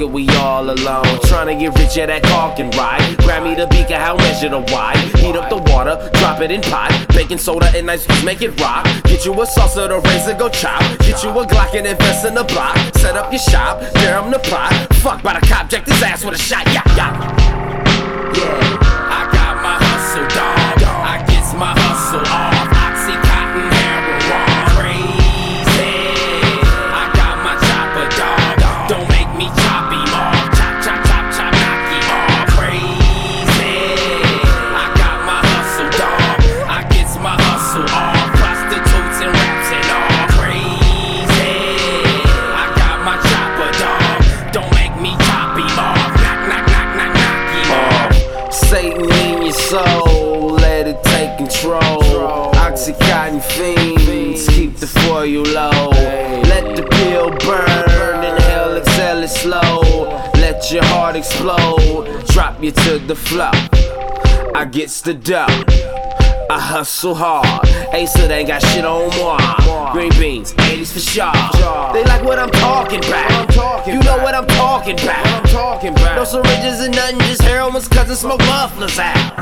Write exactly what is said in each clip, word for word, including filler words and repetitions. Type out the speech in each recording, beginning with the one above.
market, we all alone. Trying to get rich, yeah, that car can ride. Grab me the beaker, how measure the wide. Heat up the water, drop it in pot. Baking soda and ice cubes, make it rock. Get you a salsa, the razor, go chop. Get you a Glock and invest in the block. Set up your shop, there I'm the plot. Fuck by the cop, jack his ass with a shot, yeah, yeah. Yeah, I got my hustle, dog. I gets my hustle off. Oxycontin, heroin, crazy. I got my chopper, dog. Don't make me chop him off. Chop, chop, chop, chop, knock him off. Crazy. I got my hustle, dog. I gets my hustle off. Prostitutes and raps and all. Crazy. I got my chopper, dog. Don't make me chop him off. Knock, knock, knock, knock, knock him off. Satan in your soul, let it take control. Oxycontin fiends, keep the foil low. Let the pill burn, inhale, exhale it slow. Let your heart explode, drop you to the floor. I gets the dough, I hustle hard. Ace it ain't got shit on moi. Green beans, eighties for sure. They like what I'm talking about. You know what I'm talking about. No syringes and nothing, just heroin's cousin smoke mufflers out.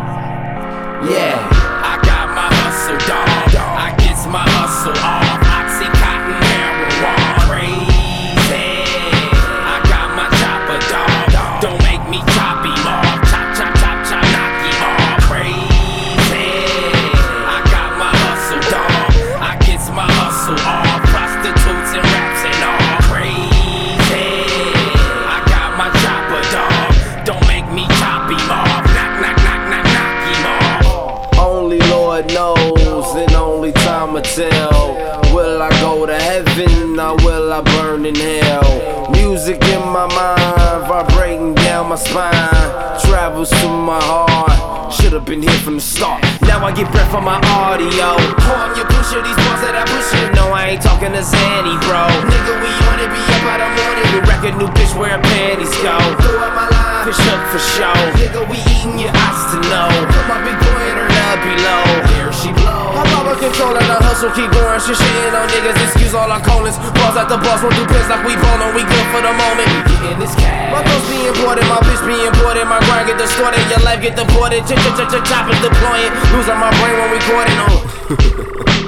Yeah, I got my hustle, dog. I gets my hustle off. Oxycontin, heroin, crazy. I got my chopper, dog. Don't make me chop him off. Chop, chop, chop, chop, knock him off. Crazy. I got my hustle, dog. I gets my hustle off. Prostitutes and raps and all. Crazy. I got my chopper, dog. Don't make me chop him off. Knock, knock, knock, knock, knock him off. Only Lord knows, and only time will tell. Will I go to heaven or will I burn in hell? Music in my mind, vibrating down my spine. Travels to my heart, should've been here from the start. Now I get breath from my audio. Calm your pusher, these bars that I push it. No, I ain't talking to Zanny, bro. Nigga, we on it, be up by the morning. New record, new bitch, where panties go. Throw out my line, push up for show. Nigga, we eating your eyes to know. Put my big boy in her love below. Here she blow. I'm over control and the hustle keep going. Shit shitting on niggas, excuse all our callings. Balls at the boss, won't do piss like we ballin'. We good for the moment. We getting this cash. My thoughts be important, my bitch be important. My grind get distorted, your life get deported. Ch ch ch ch choppers deploying. Losing my brain when we recording on.